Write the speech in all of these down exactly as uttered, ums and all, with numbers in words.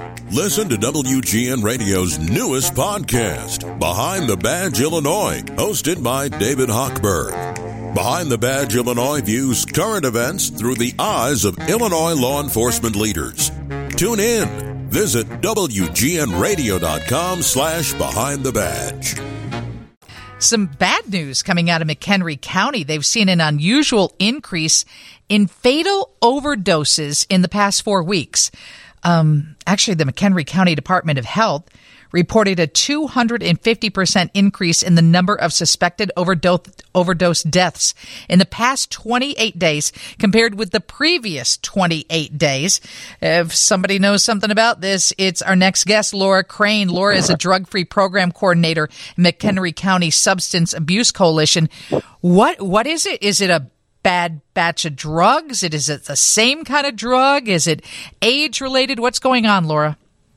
Listen to W G N Radio's newest podcast, Behind the Badge Illinois, hosted by David Hochberg. Behind the Badge Illinois views current events through the eyes of Illinois law enforcement leaders. Tune in. Visit W G N radio dot com slash behind the badge. Some bad news coming out of McHenry County. They've seen an unusual increase in fatal overdoses in the past four weeks. Um, actually, the McHenry County Department of Health reported a two hundred fifty percent increase in the number of suspected overdose, overdose deaths in the past twenty-eight days compared with the previous twenty-eight days. If somebody knows something about this, it's our next guest, Laura Crane. Laura is a drug-free program coordinator in McHenry County Substance Abuse Coalition. What What is it? Is it a bad batch of drugs? Is it the same kind of drug? Is it age-related? What's going on, Laura?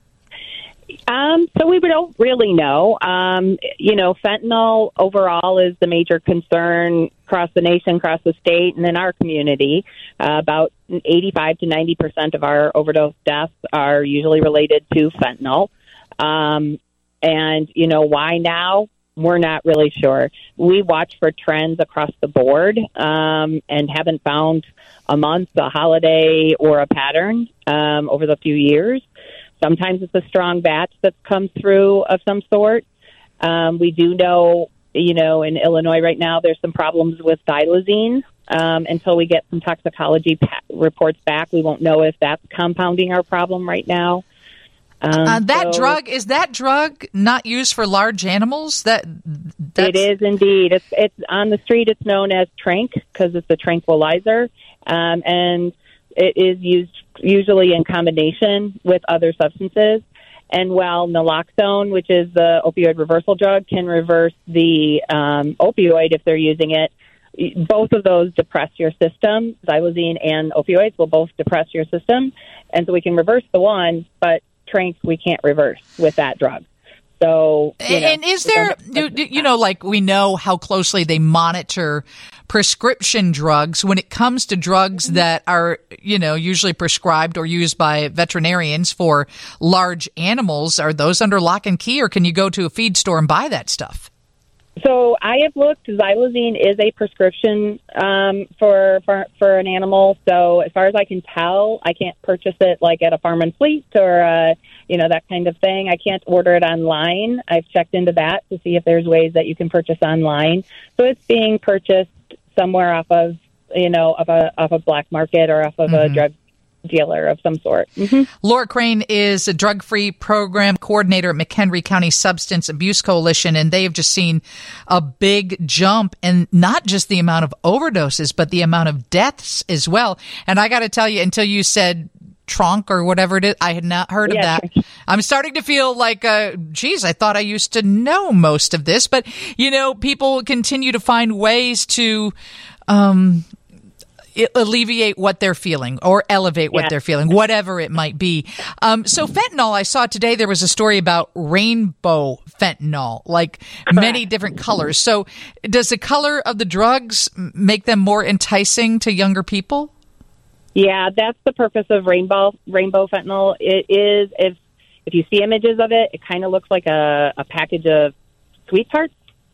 Um, so we don't really know. Um, you know, fentanyl overall is the major concern across the nation, across the state, and in our community. Uh, about eighty-five to ninety percent of our overdose deaths are usually related to fentanyl. Um, and, you know, why now? We're not really sure. We watch for trends across the board um, and haven't found a month, a holiday, or a pattern um, over the few years. Sometimes it's a strong batch that's come through of some sort. Um, we do know, you know, in Illinois right now, there's some problems with xylazine. Um, until we get some toxicology pa- reports back, we won't know if that's compounding our problem right now. Um, uh, that so drug, is that drug not used for large animals? That that's... It is indeed. It's it's on the street. It's known as Tranq because it's a tranquilizer, um, and it is used usually in combination with other substances. And while naloxone, which is the opioid reversal drug, can reverse the um, opioid if they're using it, both of those depress your system. Xylazine and opioids will both depress your system, and so we can reverse the one, but Tranq we can't reverse with that drug. So, you know, and is there, you, you know, like we know how closely they monitor prescription drugs when it comes to drugs that are, you know, usually prescribed or used by veterinarians for large animals. Are those under lock and key, or can you go to a feed store and buy that stuff? So I have looked. Xylazine is a prescription um, for, for for an animal. So as far as I can tell, I can't purchase it like at a Farm and Fleet or uh, you know, that kind of thing. I can't order it online. I've checked into that to see if there's ways that you can purchase online. So it's being purchased somewhere off of you know of a off a black market or off of mm-hmm. a drug dealer of some sort. Mm-hmm. Laura Crane is a drug-free program coordinator at McHenry County Substance Abuse Coalition, and they have just seen a big jump in not just the amount of overdoses, but the amount of deaths as well. And I got to tell you, until you said Tranq or whatever it is, I had not heard of yeah. that. I'm starting to feel like, uh, geez, I thought I used to know most of this. But, you know, people continue to find ways to um alleviate what they're feeling or elevate what yeah. they're feeling, whatever it might be. Um, so fentanyl, I saw today there was a story about rainbow fentanyl, like many different colors. So does the color of the drugs make them more enticing to younger people? Yeah, that's the purpose of rainbow rainbow fentanyl. It is, if if you see images of it, it kind of looks like a, a package of Sweethearts.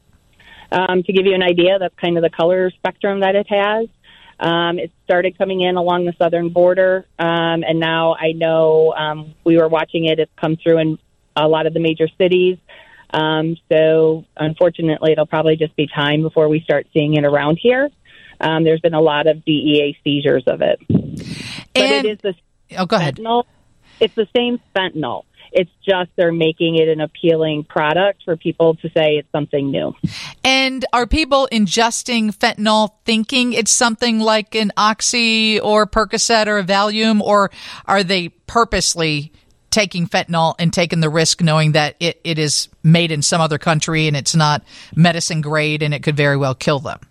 Um, to give you an idea, that's kind of the color spectrum that it has. Um, it started coming in along the southern border, um, and now I know um, we were watching it. It's come through in a lot of the major cities. Um, so, unfortunately, it'll probably just be time before we start seeing it around here. Um, there's been a lot of D E A seizures of it. But and, it is the oh, go ahead. fentanyl. It's the same fentanyl. It's just they're making it an appealing product for people to say it's something new. And are people ingesting fentanyl thinking it's something like an Oxy or Percocet or a Valium, or are they purposely taking fentanyl and taking the risk knowing that it, it is made in some other country and it's not medicine grade and it could very well kill them?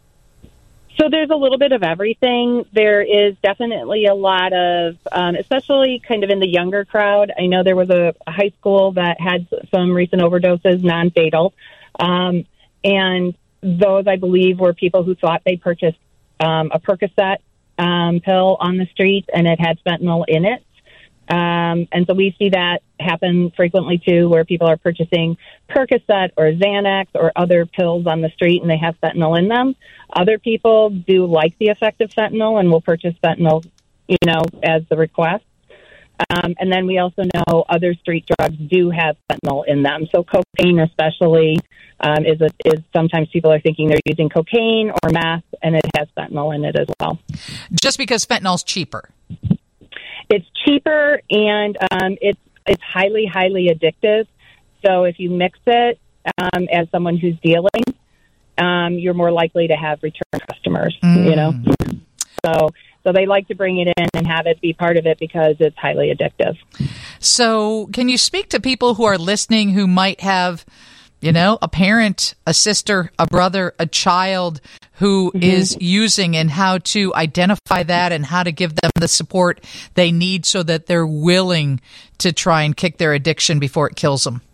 So there's a little bit of everything. There is definitely a lot of, um, especially kind of in the younger crowd. I know there was a, a high school that had some recent overdoses, non-fatal. Um, and those, I believe, were people who thought they purchased um, a Percocet um, pill on the street and it had fentanyl in it. Um, and so we see that happen frequently, too, where people are purchasing Percocet or Xanax or other pills on the street and they have fentanyl in them. Other people do like the effect of fentanyl and will purchase fentanyl, you know, as the request. Um, and then we also know other street drugs do have fentanyl in them. So cocaine especially um, is, a, is sometimes people are thinking they're using cocaine or meth, and it has fentanyl in it as well. Just because fentanyl's cheaper. It's cheaper, and um, it's it's highly, highly addictive. So if you mix it um, as someone who's dealing, um, you're more likely to have return customers, mm. you know. So so they like to bring it in and have it be part of it because it's highly addictive. So can you speak to people who are listening who might have, you know, a parent, a sister, a brother, a child who mm-hmm. is using, and how to identify that and how to give them the support they need so that they're willing to try and kick their addiction before it kills them?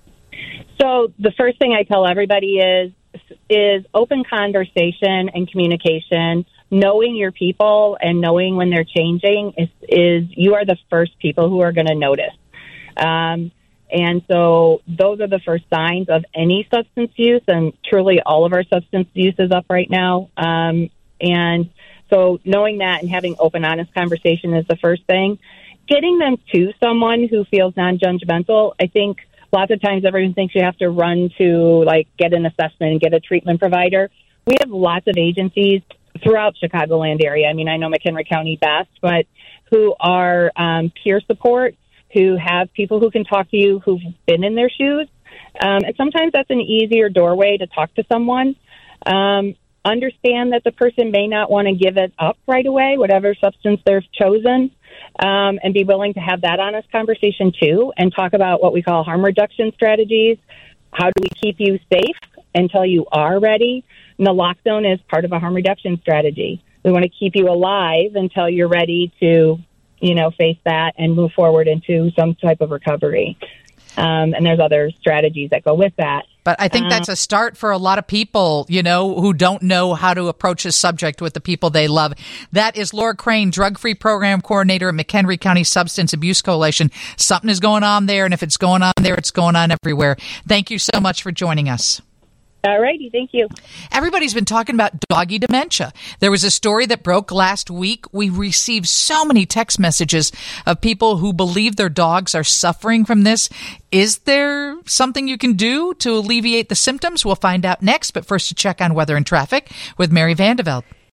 So the first thing I tell everybody is, is open conversation and communication. Knowing your people and knowing when they're changing is, is you are the first people who are going to notice. Um, And so those are the first signs of any substance use, and truly all of our substance use is up right now. Um, and so knowing that and having open, honest conversation is the first thing. Getting them to someone who feels non-judgmental. I think lots of times everyone thinks you have to run to, like, get an assessment and get a treatment provider. We have lots of agencies throughout Chicagoland area. I mean, I know McHenry County best, but who are um, peer support, who have people who can talk to you who've been in their shoes. Um, and sometimes that's an easier doorway to talk to someone. Um, understand that the person may not want to give it up right away, whatever substance they've chosen, um, and be willing to have that honest conversation too, and talk about what we call harm reduction strategies. How do we keep you safe until you are ready? Naloxone is part of a harm reduction strategy. We want to keep you alive until you're ready to, you know, face that and move forward into some type of recovery. Um, and there's other strategies that go with that. But I think that's a start for a lot of people, you know, who don't know how to approach this subject with the people they love. That is Laura Crane, Drug-Free Program Coordinator at McHenry County Substance Abuse Coalition. Something is going on there, and if it's going on there, it's going on everywhere. Thank you so much for joining us. All righty. Thank you. Everybody's been talking about doggy dementia. There was a story that broke last week. We received so many text messages of people who believe their dogs are suffering from this. Is there something you can do to alleviate the symptoms? We'll find out next. But first, to check on weather and traffic with Mary Vandeveld.